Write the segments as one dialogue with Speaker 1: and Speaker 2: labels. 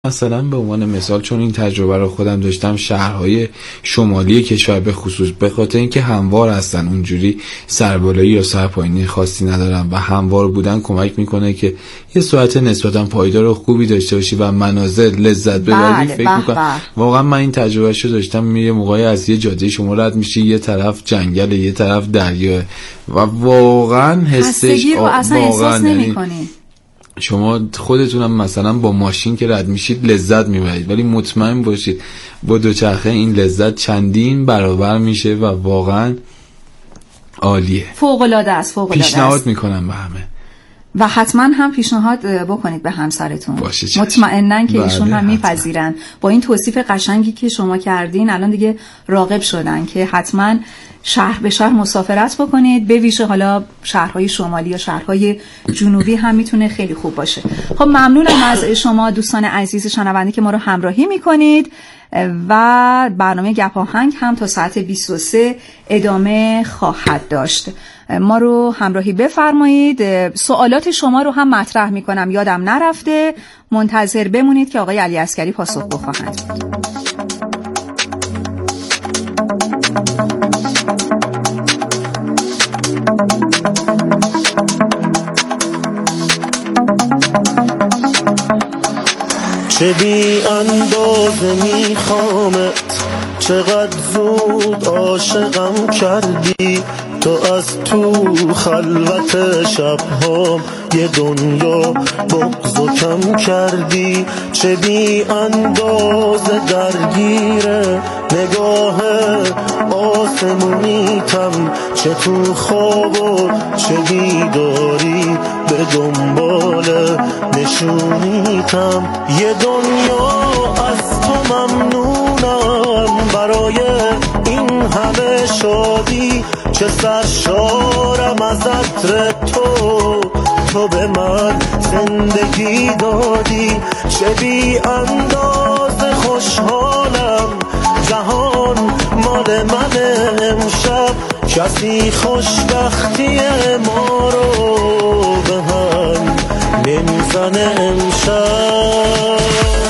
Speaker 1: مثلا به عنوان مثال، چون این تجربه رو خودم داشتم، شهرهای شمالی کشور به خصوص به خاطر اینکه هموار هستن، اونجوری سربالایی یا سرپایینی خاصی ندارن و هموار بودن کمک میکنه که یه سرعت نسبتا پایدار و خوبی داشته باشی و مناظر لذت ببری. فکر میکنم واقعا من این تجربه شو داشتم. یه موقعی از یه جاده شما رد میشی، یه طرف جنگل، یه طرف دریا و واقعا حسش
Speaker 2: واقعا نمی‌کنی.
Speaker 1: شما خودتونم مثلا با ماشین که رد میشید لذت میبرید، ولی مطمئن باشید با دوچرخه این لذت چندین برابر میشه و واقعا عالیه.
Speaker 2: فوق‌العاده است.
Speaker 1: پیشنهاد میکنم به همه
Speaker 2: و حتما هم پیشنهاد بکنید به همسرتون. مطمئنن که ایشون هم میپذیرن. با این توصیف قشنگی که شما کردین الان دیگه راغب شدن که حتما شهر به شهر مسافرت بکنید، به ویژه حالا شهرهای شمالی یا شهرهای جنوبی هم میتونه خیلی خوب باشه. خب ممنونم از شما دوستان عزیز شنونده که ما رو همراهی میکنید و برنامه گپ آهنگ هم تا ساعت 23 ادامه خواهد داشت. ما رو همراهی بفرمایید. سوالات شما رو هم مطرح میکنم، یادم نرفته. منتظر بمونید که آقای علی عسگری پاسخ بخواهند.
Speaker 3: چه بی اندازه میخوامت، چقدر زود عاشقم کردی، تو از تو خلوت شبهام یه دنیا بغض و کم کردی. چه بی اندازه درگیره نگاه آسمونیتم، چه تو خواب و چه بیداری به دنبال نشونیتم. یه دنیا از تو ممنونم برای این همه شادی، چه سرشارم از عطر تو به من زندگی دادی. چه بی اندازه خوشحالم جهان مال من امشب، کسی خوشبختی ما رو به هم نمیزنه امشب.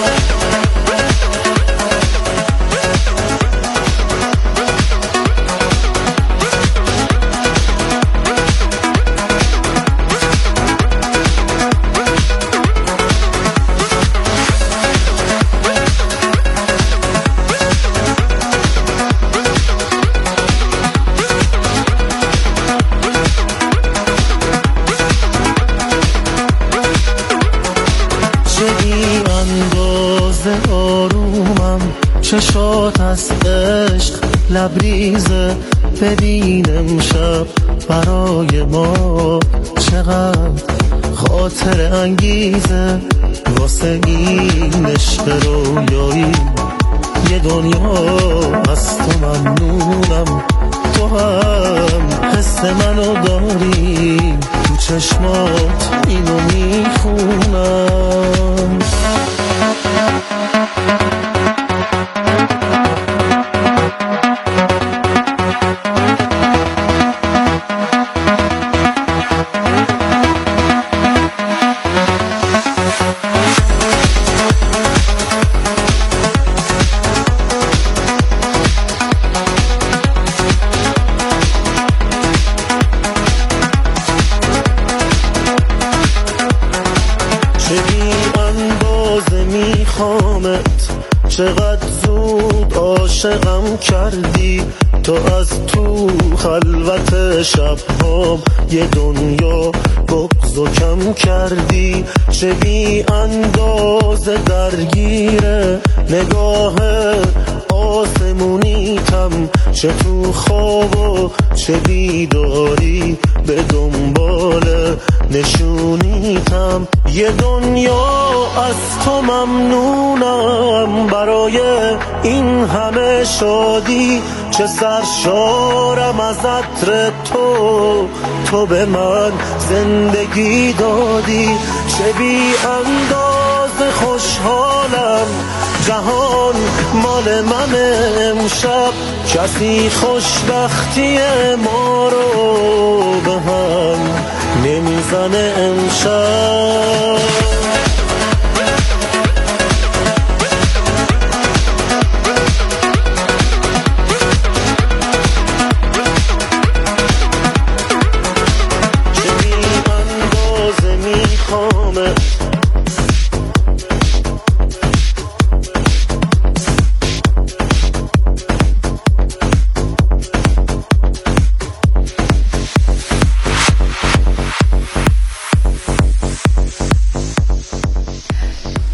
Speaker 3: چشات از عشق لبریزه، ببین امشب برای ما چقدر خاطر انگیزه. واسه این عشق رویایی یه دنیا از تو ممنونم، تو هم حس منو داری، تو چشمات اینو میخونم. چقدر زود عاشقم کردی، تو از تو خلوت شبهام یه دنیا بغض و کم کردی. چه بی اندازه درگیره نگاه آسمونیتم، چه تو خواب و چه بیداری به دنبال نشونیتم. یه دنیا از تو ممنونم برای این همه شادی، چه سرشارم از عطر تو به من زندگی دادی. چه بی اندازه خوشحالم جهان مال من امشب، کسی خوشبختی ما رو به هم نمیزنه امشب.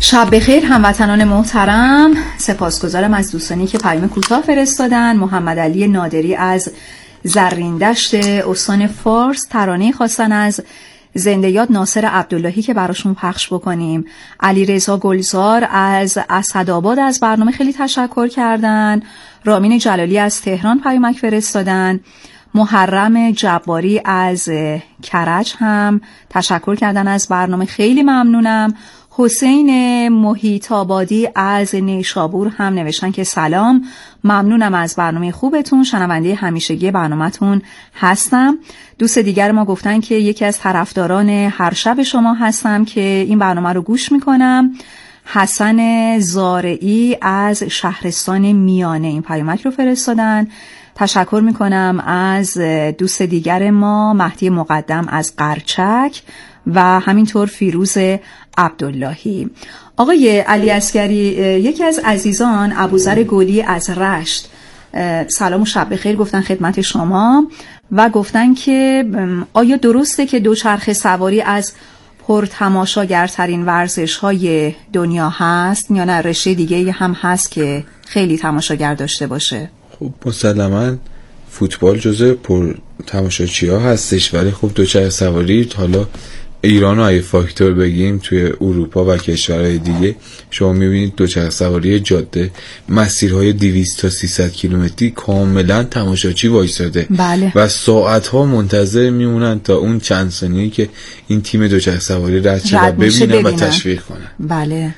Speaker 2: شب بخیر هموطنان محترم. سپاسگزارم از دوستانی که پیام کوتاه فرستادن. محمد علی نادری از زرین دشت استان فارس ترانه خواستن از زنده یاد ناصر عبداللهی که براشون پخش بکنیم. علیرضا گلزار از اسدآباد از برنامه خیلی تشکر کردن. رامین جلالی از تهران پیامک فرستادن. محرم جباری از کرج هم تشکر کردن از برنامه، خیلی ممنونم. حسین محیط آبادی از نیشابور هم نوشتن که سلام، ممنونم از برنامه خوبتون، شنونده همیشگی برنامه‌تون هستم. دوست دیگر ما گفتن که یکی از طرفداران هر شب شما هستم که این برنامه رو گوش میکنم. حسن زارعی از شهرستان میانه این پیامک رو فرستادن. تشکر میکنم از دوست دیگر ما مهدی مقدم از قرچک و همینطور فیروز عبداللهی. آقای علی عسگری، یکی از عزیزان ابوذر گلی از رشت سلام و شب بخیر گفتن خدمت شما و گفتن که آیا درسته که دوچرخه سواری از پرتماشاگرترین ورزش‌های دنیا هست یا نه رشته دیگه هم هست که خیلی تماشاگر داشته باشه؟
Speaker 1: خب مسلماً فوتبال جزء پر تماشاچی‌ها هستش، ولی خب دوچرخه سواری حالا ایران رو اگه فاکتور بگیم توی اروپا و کشورهای دیگه شما میبینید دوچرخه سواری جاده مسیرهای 200 تا 300 کیلومتری کاملا تماشاچی وایساده.
Speaker 2: بله.
Speaker 1: و ساعتها منتظر میمونن تا اون چند ثانیه‌ای که این تیم دوچرخه سواری رد شه و ببینن و تشویق کنن.
Speaker 2: بله.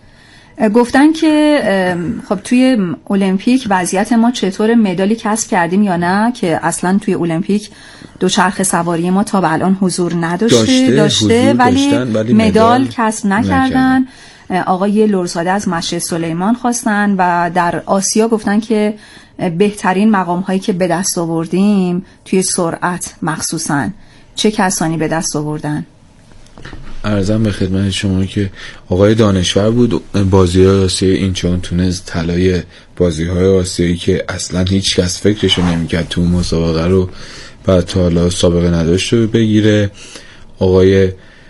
Speaker 2: گفتن که خب توی المپیک وضعیت ما چطور، مدالی کسب کردیم یا نه، که اصلا توی المپیک دوچرخه سواری ما تا به الان حضور داشته ولی مدال کسب نکردن. آقای لرزاده از مشهد سلیمان خواستن و در آسیا گفتن که بهترین مقام هایی که به دست آوردیم توی سرعت مخصوصا چه کسانی به دست آوردن؟
Speaker 1: عرضم به خدمت شما که آقای دانشور بود. بازی‌های آسیایی این چون تونست طلای بازی‌های آسیایی که اصلا هیچ کس فکرشو نمی‌کرد تو مسابقه رو بعد تا حالا سابقه نداشت رو بگیره. آقای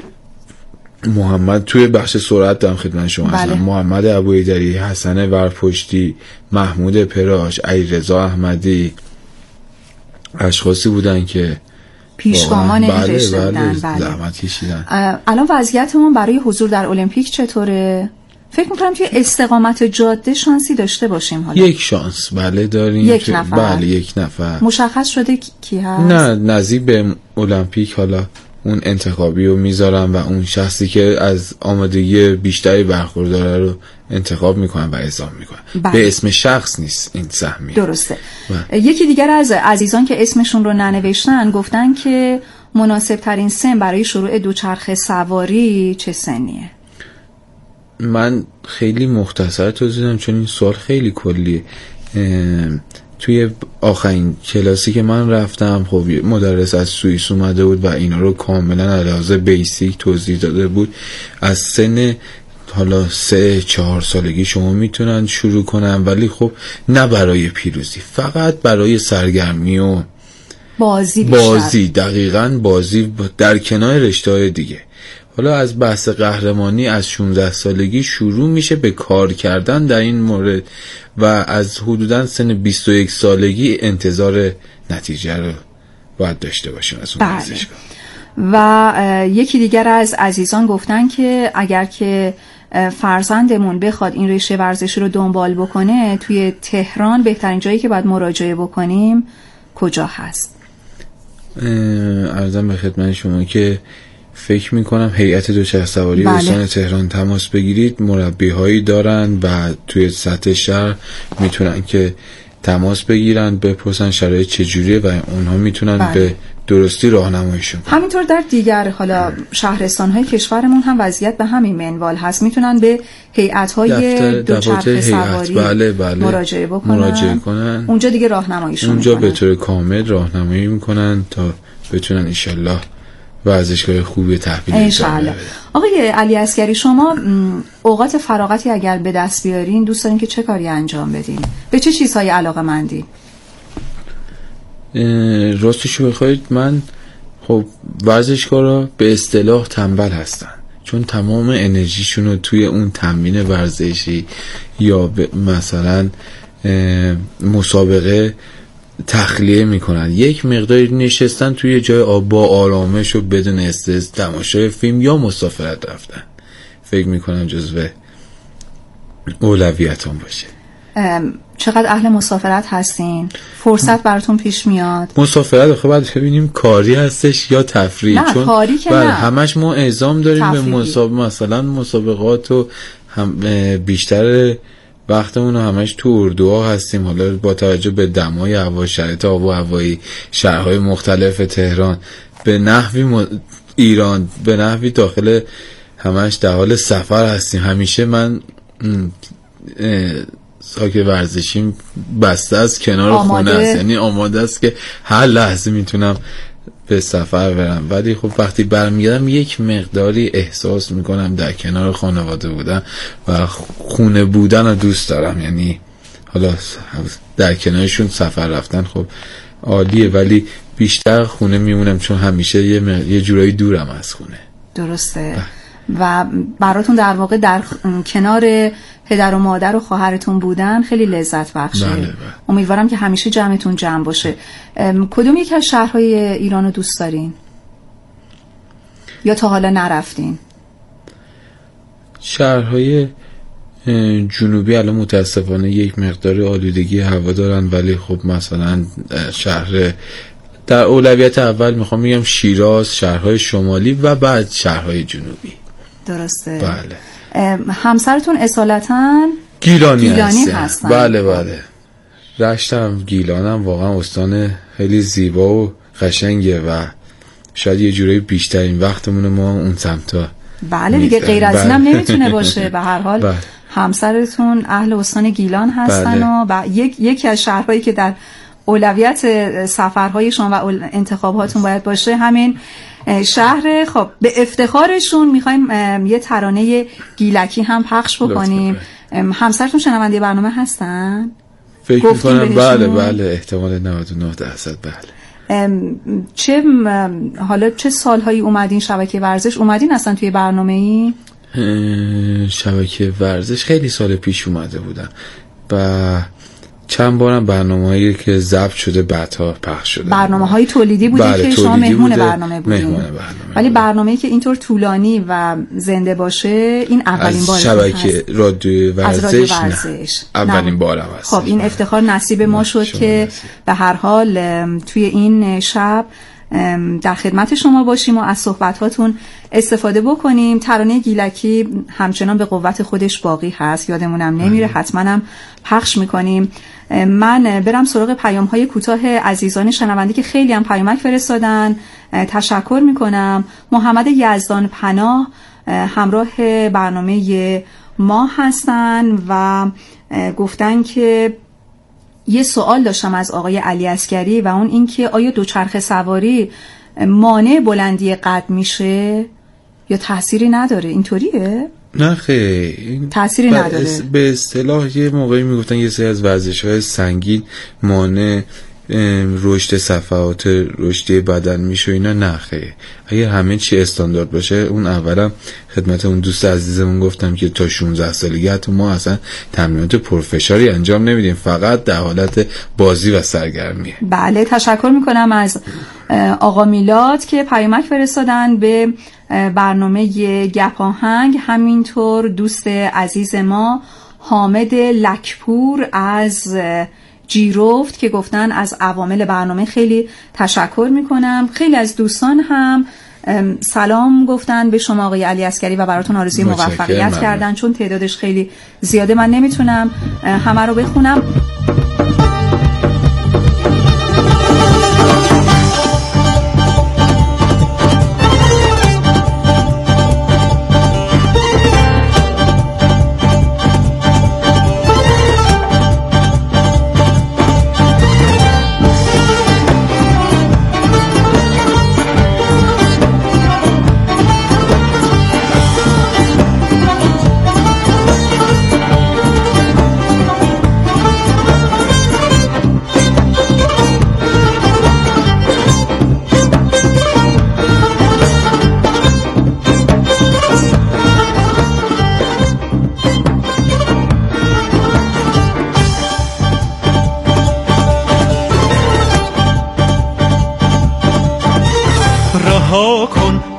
Speaker 1: محمد توی بخش سرعت دارم خدمت شما هستم. محمد ابوحیدری، حسن ورپشتی، محمود پراش، علیرضا احمدی اشخاصی بودن که
Speaker 2: پیشگامان این رشته بودن.
Speaker 1: زحمت کشیدن.
Speaker 2: الان وضعیتمون برای حضور در المپیک چطوره؟ فکر میکنم توی استقامت جاده شانسی داشته باشیم. حالا
Speaker 1: یک شانس بله داریم.
Speaker 2: یک نفر.
Speaker 1: بله یک نفر.
Speaker 2: مشخص شده کی هست؟
Speaker 1: نه نزدیک به المپیک حالا اون انتخابی رو میذارن و اون شخصی که از آمادگی بیشتری برخورداره رو انتخاب میکنن و اعزام میکنن. به اسم شخص نیست این سهمیه.
Speaker 2: درسته. یکی دیگر از عزیزان که اسمشون رو ننوشتن گفتن که مناسب ترین سن برای شروع دوچرخه سواری چه سنیه؟
Speaker 1: من خیلی مختصر توضیح دادم چون این سوال خیلی کلیه. توی آخرین کلاسی که من رفتم خب مدرس از سوئیس اومده بود و اینا رو کاملا علاوه بیسیک توضیح داده بود. از سن حالا 3-4 سالگی شما میتونن شروع کنن، ولی خب نه برای پیروزی، فقط برای سرگرمی و بازی دقیقاً بازی در کنار رشته‌های دیگه. حالا از بحث قهرمانی از 16 سالگی شروع میشه به کار کردن در این مورد و از حدوداً سن 21 سالگی انتظار نتیجه رو باید داشته باشیم از اون ورزشگاه.
Speaker 2: و یکی دیگر از عزیزان گفتن که اگر که فرزندمون بخواد این رشته ورزشی رو دنبال بکنه توی تهران بهترین جایی که باید مراجعه بکنیم کجا هست؟
Speaker 1: عرضم به خدمت شما که فکر میکنم هیئت دوچرخه سواری استان تهران تماس بگیرید، مربی هایی دارن و توی سطح شهر میتونن که تماس بگیرن بپرسن شرایط چجوریه و اونها میتونن به درستی راهنماییشون.
Speaker 2: همینطور در دیگر حالا شهرستان‌های کشورمون هم وضعیت به همین منوال هست، میتونن به هیئت‌های دوچرخه سواری مراجعه کنن. اونجا دیگه راهنماییشون
Speaker 1: اونجا به طور کامل راهنمایی میکنن تا بتونن انشالله ورزشگاه خوبی تحویل
Speaker 2: انشالله. آقای علی عسگری، شما اوقات فراغتی اگر به دست بیارین دوست دارین که چه کاری انجام بدین؟ به چه چیزهای علاقه‌مندین؟
Speaker 1: راستشو بخواید من خب ورزشکارا به اصطلاح تنبل هستن، چون تمام انرژیشون رو توی اون تمرین ورزشی یا مثلا مسابقه تخلیه میکنن. یک مقداری نشستن توی جای با آرامش و بدون استرس تماشای فیلم یا مسافرت رفتن فکر میکنم جزو اولویتون باشه.
Speaker 2: چقدر اهل مسافرت هستین؟ فرصت براتون پیش میاد؟
Speaker 1: مسافرت خب باید ببینیم کاری هستش یا تفریح.
Speaker 2: نه
Speaker 1: چون
Speaker 2: کاری که نه،
Speaker 1: همش ما اعزام داریم به مثلا مسابقات و بیشتر وقتمون همش تو اردوها هستیم. حالا با توجه به دمای هوا، شرایط آب و هوایی شهرهای مختلف تهران، به نحوی ایران، به نحوی داخل همش در حال سفر هستیم. همیشه من ساک ورزشیم بسته از کنار خونه است، یعنی آماده است که هر لحظه میتونم به سفر برم. ولی خب وقتی برمیگردم یک مقداری احساس میکنم در کنار خانواده بودن و خونه بودن رو دوست دارم. یعنی حالا در کنارشون سفر رفتن خب عالیه، ولی بیشتر خونه میمونم چون همیشه یه جورایی دورم از خونه.
Speaker 2: درسته. و براتون در واقع در کنار پدر و مادر و خواهرتون بودن خیلی لذت بخشه.
Speaker 1: بله.
Speaker 2: امیدوارم که همیشه جمعتون جمع باشه. کدوم یک از شهرهای ایران رو دوست دارین؟ یا تا حالا نرفتین؟
Speaker 1: شهرهای جنوبی الان متاسفانه یک مقدار آلودگی هوا دارن، ولی خب مثلا شهر در اولویت اول میخوام میگم شیراز، شهرهای شمالی و بعد شهرهای جنوبی.
Speaker 2: درسته.
Speaker 1: بله.
Speaker 2: همسرتون اصالتاً
Speaker 1: گیلانی هستن. بله. رشتم گیلانم، واقعا استان خیلی زیبا و قشنگه و شاید یه جورایی بیشترین وقتمون ما اون سمتا.
Speaker 2: بله دیگه، غیر از اینم نمیتونه باشه. به هر حال همسرتون اهل استان گیلان هستن و یکی از شهرهایی که در اولویت سفرهای شما و انتخاباتون باید باشه همین شهر. خب به افتخارشون میخوایم یه ترانه گیلکی هم پخش بکنیم. همسرتون شنونده برنامه هستن؟
Speaker 1: فکر میکنم بله احتمال 99%. بله.
Speaker 2: چه سالهایی اومدین شبکه ورزش؟ اومدین اصلا توی برنامه ای؟
Speaker 1: شبکه ورزش خیلی سال پیش اومده بودم و چند بارم برنامه‌هایی که ضبط شده بعدها پخش شده.
Speaker 2: برنامه‌های تولیدی بوده که شما مهمون برنامه بودین. ولی برنامه‌ای که اینطور طولانی و زنده باشه این اولین بار
Speaker 1: شبکه رادیو ورزش. اولین بارم است.
Speaker 2: خب این افتخار نصیب ما شد که به هر حال توی این شب در خدمت شما باشیم و از صحبتاتون استفاده بکنیم. ترانه گیلکی همچنان به قوت خودش باقی هست، یادمونم نمیره، حتما هم پخش میکنیم. من برم سراغ پیام های کوتاه عزیزان شنونده که خیلی هم پیامک فرستادن. تشکر میکنم. محمد یزدان پناه همراه برنامه ما هستن و گفتن که یه سوال داشتم از آقای علی عسگری و اون این که آیا دوچرخه سواری مانع بلندی قد میشه یا تأثیری نداره؟ اینطوریه؟
Speaker 1: نه خیلی
Speaker 2: تأثیری نداره.
Speaker 1: به اصطلاح یه موقعی میگفتن یه سری از ورزش‌های سنگین مانع رشد صفحات رشدی بدن میشه، اینا نه خیلی. اگر همه چی استاندارد باشه، اون اولا خدمت اون دوست عزیزمون گفتم که تا 16 سالگی حتی ما اصلا تمرینات پرفشاری انجام نمیدیم، فقط در حالت بازی و سرگرمیه.
Speaker 2: بله تشکر میکنم از آقا میلاد که پیامک فرستادن به برنامه گپاهنگ. همینطور دوست عزیز ما حامد لکپور از جیروفت که گفتن از عوامل برنامه خیلی تشکر میکنم. خیلی از دوستان هم سلام گفتن به شما آقای علی عسگری و براتون آرزوی موفقیت کردن. چون تعدادش خیلی زیاده من نمیتونم همه رو بخونم.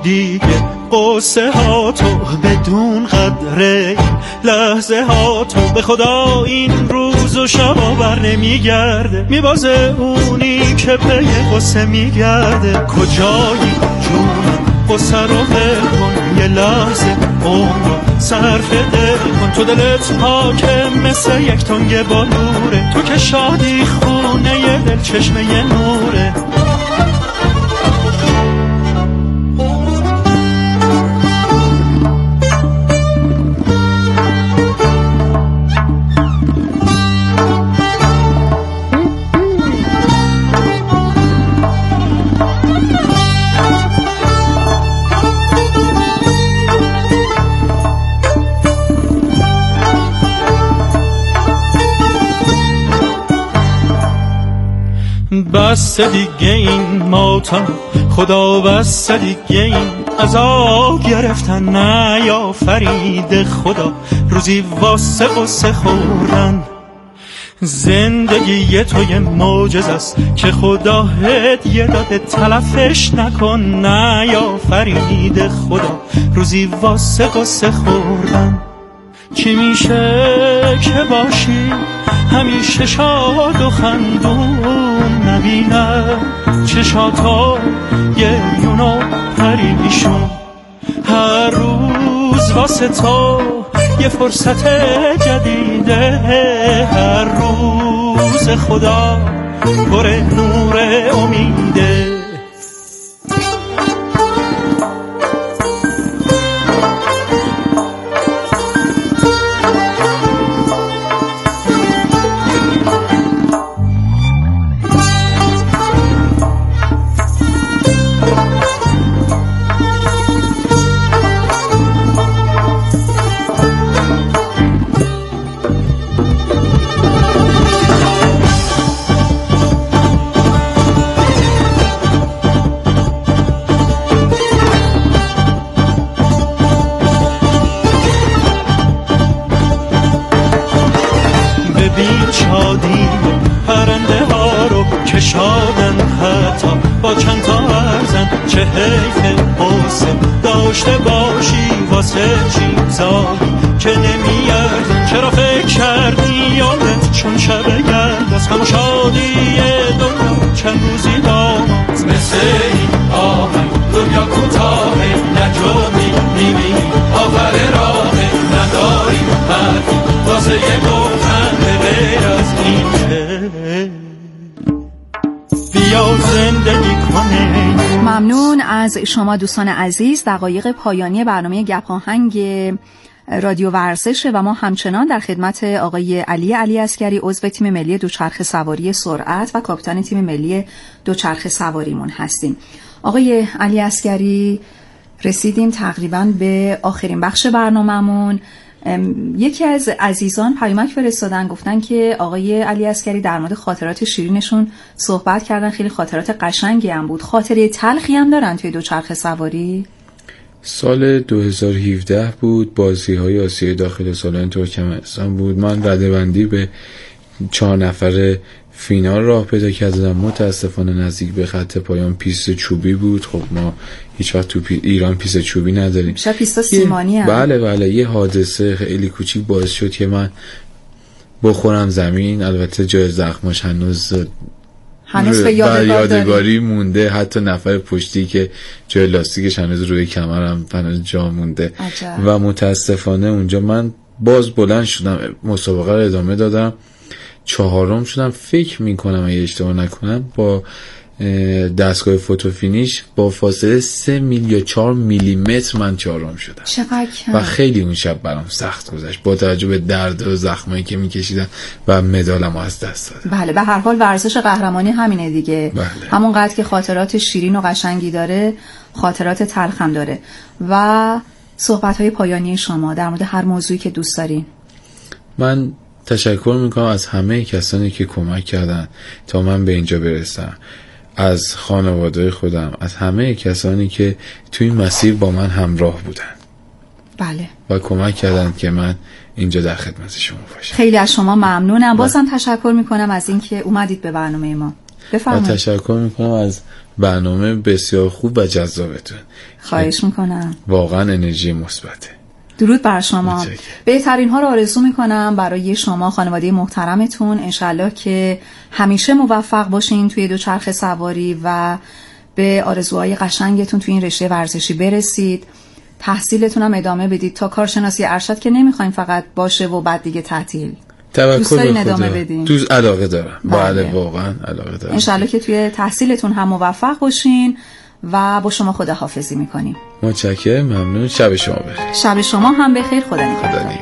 Speaker 3: دیگه قصه ها تو بدون قدره لحظه ها تو به خدا این روز و شبا بر نمیگرده میبازه اونی که پی قصه میگرده کجایی جون قصه رو ول کن یه لحظه عمر رو صرف دل کن تو دلت پاکه مثل یک تنگ بالوره تو که شادی خونه ی دل چشمه ی نوره بس دیگه این ماتم خدا بس دیگه این عذاب گرفتن نیافرید خدا روزی واسه قصه خوردن زندگی تو یه معجزه است که خدا هدیه داده تلفش نکن نیافرید خدا روزی واسه قصه خوردن چی میشه که باشی همیشه شاد و خندون نبینه چشاتا گریون و پریشون هر روز واسه تو یه فرصت جدیده هر روز خدا پر نور امیده پرنده ها رو کشادن حتی با چند تا ارزن چه حیف حسن داشته باشی واسه چیزایی که نمیارزن چرا فکر کردی یادت چون شب گرد از همون شادی دنیا چند روزی داماد مثل این آهنگ دنیا کوتاهه نجامی نیمی آخر راهه نداریم حرفی واسه یه گفتن غیر از این بیا زندگی کنه.
Speaker 2: ممنون از شما دوستان عزیز. دقایق پایانی برنامه گپ آهنگ رادیو ورزش و ما همچنان در خدمت آقای علی عسگری عضو تیم ملی دوچرخه سواری سرعت و کاپیتان تیم ملی دوچرخه سواریمون هستیم. آقای علی عسگری رسیدیم تقریبا به آخرین بخش برنامه‌مون. یکی از عزیزان پیامک فرستادن گفتن که آقای علی عسگری در مورد خاطرات شیرینشون صحبت کردن، خیلی خاطرات قشنگی هم بود. خاطره تلخی هم دارن توی دوچرخه سواری؟
Speaker 1: سال 2017 بود، بازی‌های آسیای داخل سالن ترکمنستان بود. من رده‌بندی به 4 نفر فینال راه پیدا کردم. متاسفانه نزدیک به خط پایان پیست چوبی بود. خب ما هیچ وقت تو ایران پیست چوبی نداریم.
Speaker 2: شاید پیست سیمانی هم.
Speaker 1: بله یه حادثه خیلی کوچیک باعث شد که من بخورم زمین. البته جای زخمش هنوز به یادگاری مونده. حتی نفر پشتی که جای لاستیکش هنوز روی کمرم هنوز جا مونده.
Speaker 2: عجب.
Speaker 1: و متاسفانه اونجا من باز بلند شدم، مسابقه رو ادامه دادم، 4م شدم فکر میکنم اگه اشتباه نکنم با دستگاه فوتوفینیش با فاصله 3 یا 4 میلیمتر من 4م شدم.
Speaker 2: چقدر
Speaker 1: و خیلی اون شب برام سخت گذشت با توجه به درد و زخمایی که میکشیدم و مدالمو از دست دادم.
Speaker 2: بله، به هر حال ورزش قهرمانی همینه دیگه.
Speaker 1: بله.
Speaker 2: همونقدر که خاطرات شیرین و قشنگی داره، خاطرات تلخ هم داره. و صحبت‌های پایانی شما در مورد هر موضوعی که دوست دارین.
Speaker 1: من تشکر میکنم از همه کسانی که کمک کردن تا من به اینجا برسم، از خانواده خودم، از همه کسانی که توی این مسیر با من همراه بودن.
Speaker 2: بله.
Speaker 1: و کمک کردن که من اینجا در خدمت شما باشم.
Speaker 2: خیلی از شما ممنونم. بازم تشکر میکنم از اینکه اومدید به برنامه ما. بفرمایید.
Speaker 1: و تشکر میکنم از برنامه بسیار خوب و جذابتون.
Speaker 2: خواهش میکنم.
Speaker 1: واقعا انرژی مثبته.
Speaker 2: درود بر شما. بهترین ها رو آرزو میکنم برای شما، خانواده محترمتون. انشالله که همیشه موفق باشین توی دوچرخه سواری و به آرزوهای قشنگتون توی این رشته ورزشی برسید. تحصیلتون هم ادامه بدید تا کارشناسی ارشد که نمیخواین فقط باشه و بعد دیگه تعطیل.
Speaker 1: توکل به خدا. تو علاقه دارم. بله واقعا علاقه دارم.
Speaker 2: انشالله که توی تحصیلتون هم موفق باشین و با شما خداحافظی میکنیم.
Speaker 1: متشکرم، ممنون. شب شما بخیر.
Speaker 2: شب شما هم بخیر. خدا نگهدار.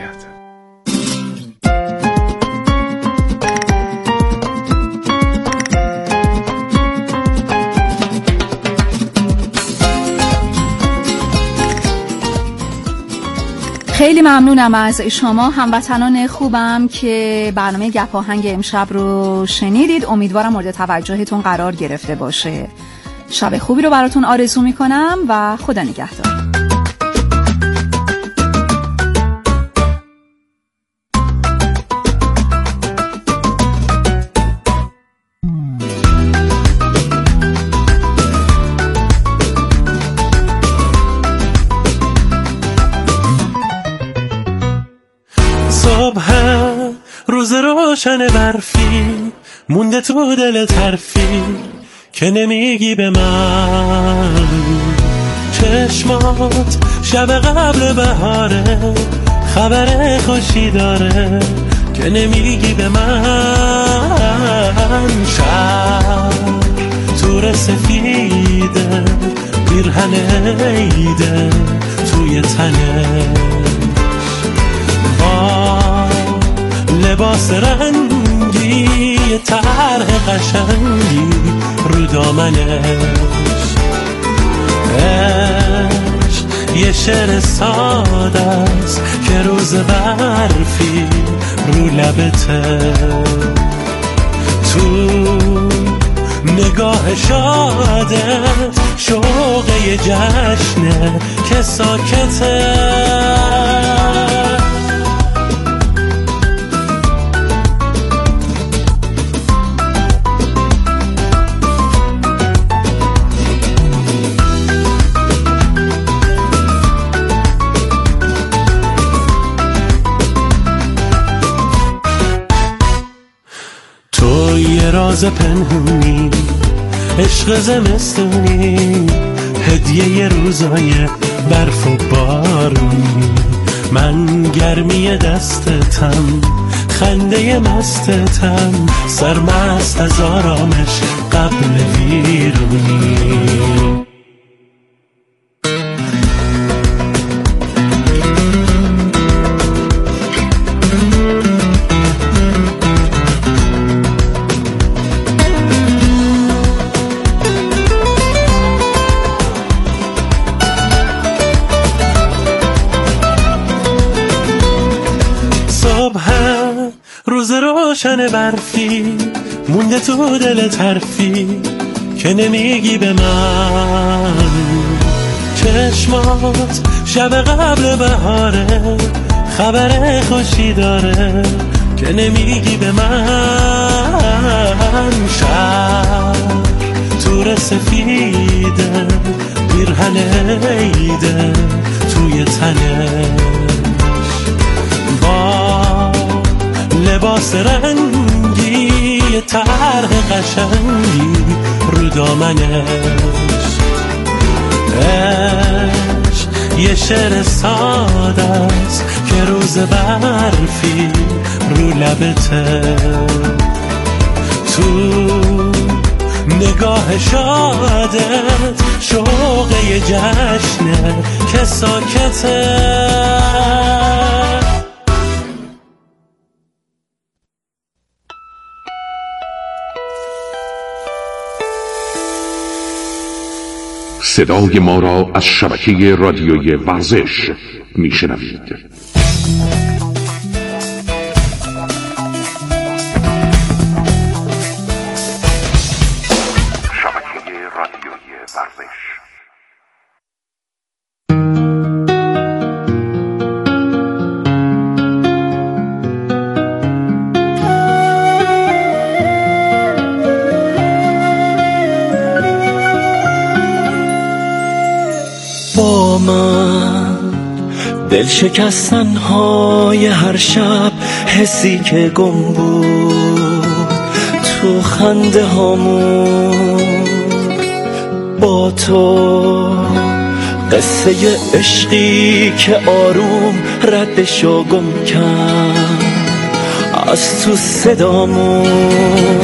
Speaker 2: خیلی ممنونم از شما هموطنان خوبم که برنامه گپ آهنگ امشب رو شنیدید. امیدوارم مورد توجهتون قرار گرفته باشه. شب خوبی رو براتون آرزو میکنم و خدا نگهدار.
Speaker 3: صبح روز روشن برفی مونده تو دل طرفی که نمیگی به من. چشمات شب قبل بهاره خبر خوشی داره که نمیگی به من. شب تور سفیده پیرهن عیده توی تنه با لباس رنگی طرح قشنگی رو دامنش. عشق یه شعر ساده است که روز برفی رو لبته. تو نگاه شادت شوق یه جشنه که ساکته. راز پنهونی عشق زمستونی هدیه روزای برف و بارونی. من گرمی دستتم خنده مستتم سرمست از آرامش قبل ویرونی. روز روشن برفی مونده تو دل طرفی که نمیگی به من. چشمات شب قبل بهاره خبر خوشی داره که نمیگی به من. شب تور سفیده پیرهن عیده توی تنه با لباس رنگی طرح قشنگی رو دامنش. عشق یه شعر ساده است که روز برفی رو لبته. تو نگاه شادت شوق یه جشنه که ساکته.
Speaker 4: صدای ما را از شبکه رادیوی ورزش میشنوید. شبکه رادیوی ورزش.
Speaker 3: دل شکستن های هر شب، حسی که گم بود تو خنده هامون، با تو قصه عشقی که آروم ردشو گم کرد از تو صدامون.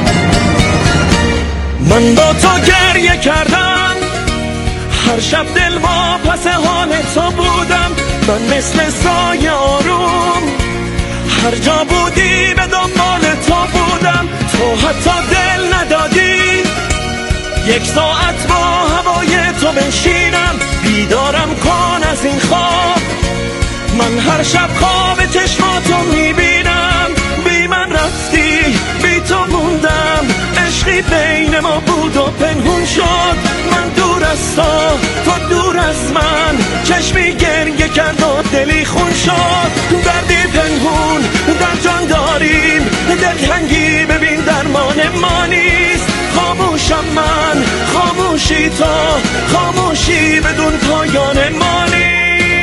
Speaker 3: من با تو گریه کردم هر شب، دل با پس حال تو بودم. من مثل سایه آروم هر جا بودی به دنبال تو بودم. تو حتی دل ندادی یک ساعت با هوای تو بنشینم. بیدارم کن از این خواب، من هر شب خواب چشماتو میبینم. بی من رفتی، بی تو موندم، عشقی بین ما بود و پنهون شد. من دور از تو دور از من، چشمی گریه کرد و دلی خون شد. دردی پنهون در جان داریم، دلتنگی ببین درمان ما نیست. خاموشم من، خاموشی تو، خاموشی بدون پایان ما نیست.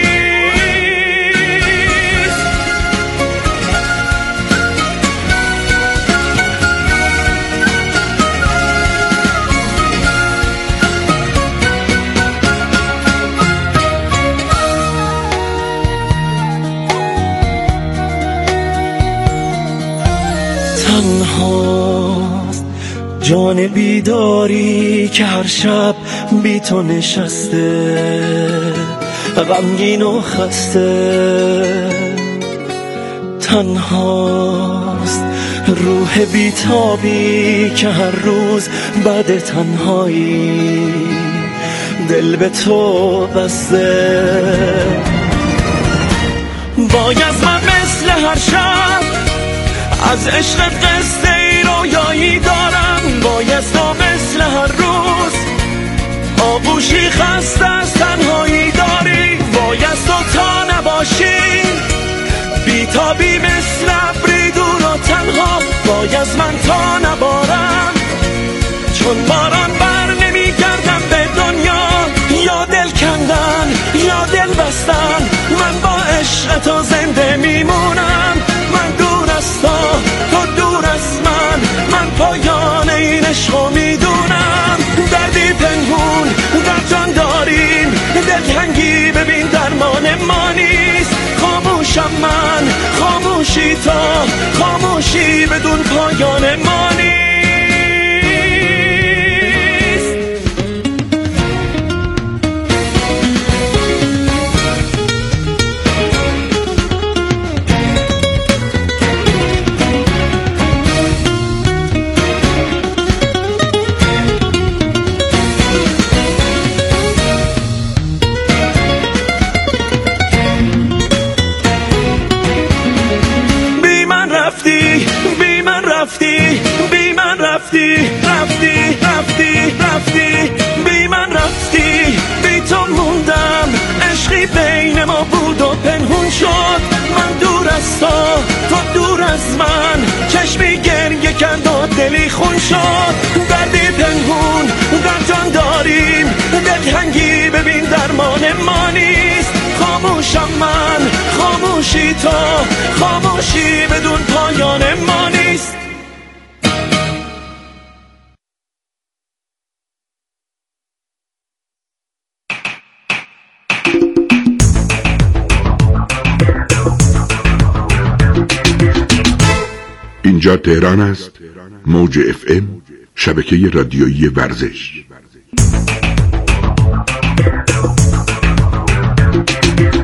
Speaker 3: تنهاست جان بیداری که هر شب بی تو نشسته، غمگین و خسته. تنهاست روح بیتابی که هر روز بعد تنهایی دل به تو بسته. باید من مثل هر شب از عشق قصه ای رویایی دارم. باید تو مثل هر روز آغوشی خسته از تنهایی داری. باید تو تا نباشی بیتابی مثل ابری دور و تنها. باید من تا نبارم چون باران بر نمی گردم به دنیا. یا دل کندن یا دل بستن، من با عشق تو زنده میمونم. من دور از تو دور از من پایان این عشقو میدونم. دردی پنهون در جان داریم، دلتنگی ببین درمان ما نیست. خاموشم من، خاموشی تو، خاموشی بدون پایان ما نیست. رفتی بی من رفتی، بی تو موندم، عشقی بین ما بود و پنهون شد. من دور از تو دور از من، چشمی گریه کرد و دلی خون شد. دردی پنهون در جان داریم، دلتنگی ببین درمان ما نیست. خاموشم من، خاموشی تو، خاموشی بدون پایان ما نیست.
Speaker 4: اینجا تهران است، موج FM، شبکه رادیویی ورزش.